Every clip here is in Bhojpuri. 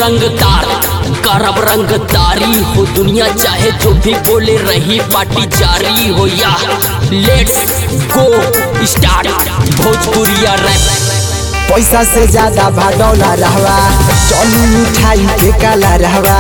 रंगदार करब रंगदारी हो, दुनिया चाहे जो भी बोले रही पार्टी जारी हो। या let's go start Bhojpuriya rap. पैसा से ज्यादा भागौला रहवा, चलू उठाई के काला रहवा।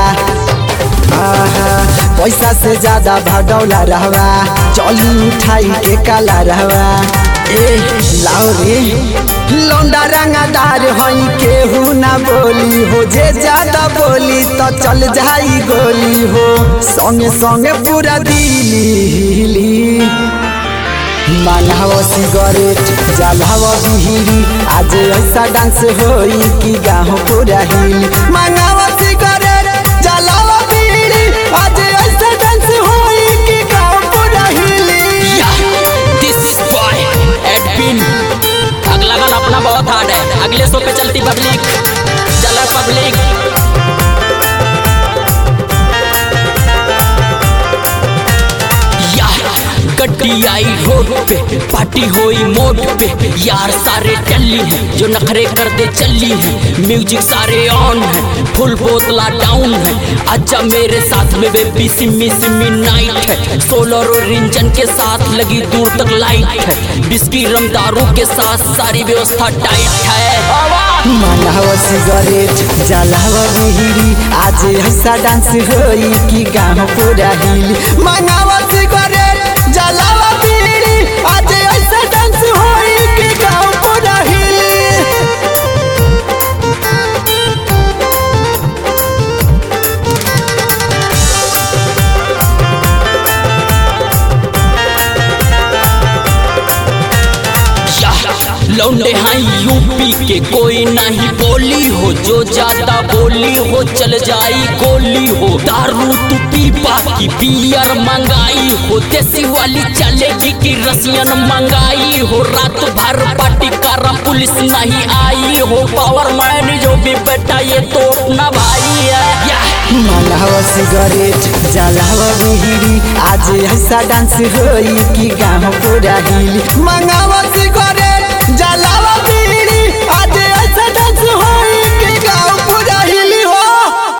पैसा से ज्यादा भागौला रहवा, चलू उठाई के काला रहवा। लाओ रे लौंडा रंगदार हई केहू ना बोली हो, जे ज्यादा बोली तो चल जाई गोली हो। संगे संगे पूरा दिली मांगावो सिगरेट जलावो बिहिरी, आज ऐसा डांस होई कि गाँव पूरा हिल। मांगावो सिगरेट जलावो बिहिरी, आज ऐसा डांस होई कि गाँव पूरा हिल। This is boy Edwin. अगला गाना अपना बहुत हार्ड है, अगले शो पे चलती पब्लिक चला पब्लिक। गड्डी आई रोड पे पार्टी होई मोड पे, यार सारे टल्ली हैं जो नखरे कर दे चली हैं। म्यूजिक सारे ऑन है, फुल बोतला डाउन है, आजा मेरे साथ में बेबी सिमी सिमी नाइट है। सोलर और इंजन के साथ लगी दूर तक लाइट है, बिस्की रम दारू के साथ सारी व्यवस्था टाइट है। मांगावो सिगरेट जलावो बिहिरी, आज ऐसा डांस होई कि गाँव पूरा हिल। मांगावो सिगरेट जलावो बिहिरी, आज ऐसा डांस होई कि गाँव पूरा हिल। लौंडे हैं यूपी के कोई नहीं बोली हो, जो ज्यादा बोली हो चल जाई गोली हो। दारू तू पीपा की बियर मंगाई हो, देसी वाली चलेगी कि रसियन मंगाई हो। रात भर पार्टी करा पुलिस नहीं आई हो, पावर मैन जो भी बैठा ये तो अपना भाई है। मांगावो सिगरेट जलावो बिहिरी, आज ऐसा डांस होई कि गाँव पूरा हिल। मांगावो सिगरेट जलावो